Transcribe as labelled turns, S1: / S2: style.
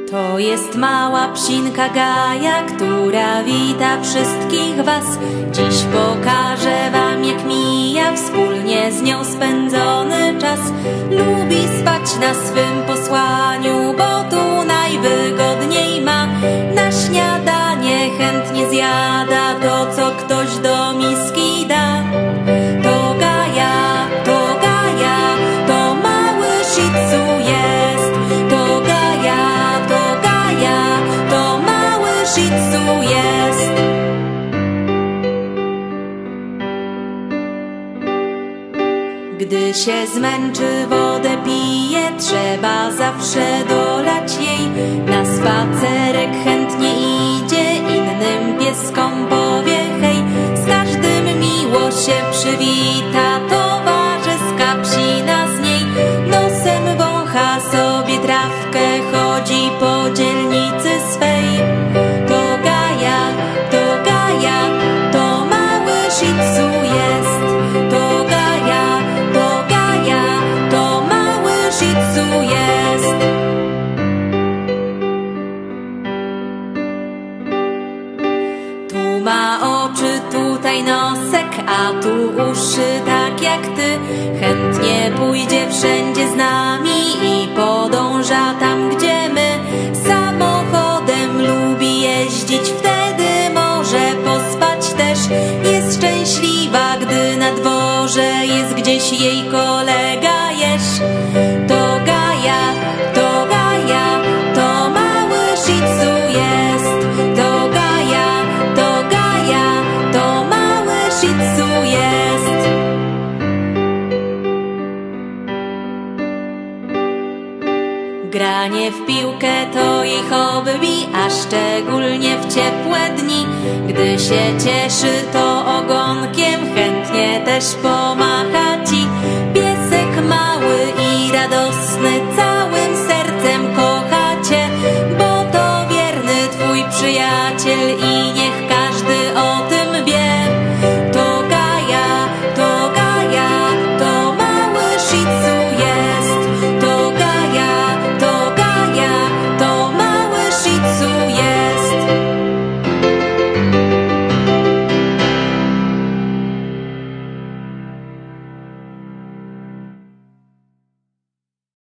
S1: To jest mała psinka Gaja, która wita wszystkich was. Dziś pokażę wam, jak mija wspólnie z nią spędzony czas. Lubi spać na swym posłaniu, bo tu najwygodniej ma. Na śniadanie chętnie zjada to, co ktoś do miski da. To Gaja, to mały Shih Tzu jest. To Gaja, to mały Shih Tzu jest. Gdy się zmęczy, wodę pije, trzeba zawsze dolać jej. Na spacerek chętnie idzie, innym pieskom powie hej. Z każdym miło się przywita, towarzyska psina z niej. Nosem wącha sobie trawkę, chodzi po dzielnicy swej. To Gaja, to mały Shih Tzu jest. To Gaja, to mały Shih Tzu jest. Tu ma oczy, tutaj nosek, a tu uszy tak jak ty. Chętnie pójdzie wszędzie z nami i podąża tam, gdzie my. Samochodem lubi jeździć, wtedy może pospać też. Jest szczęśliwa, gdy na dworze jest gdzieś jej kolega jeż. To Gaja, to mały Shih Tzu jest. To Gaja, to mały Shih Tzu jest. Granie w piłkę to jej hobby, a szczególnie w ciepłe dni. Gdy się cieszy, to ogonkiem chętnie też pomacha ci. Piesek mały i radosny,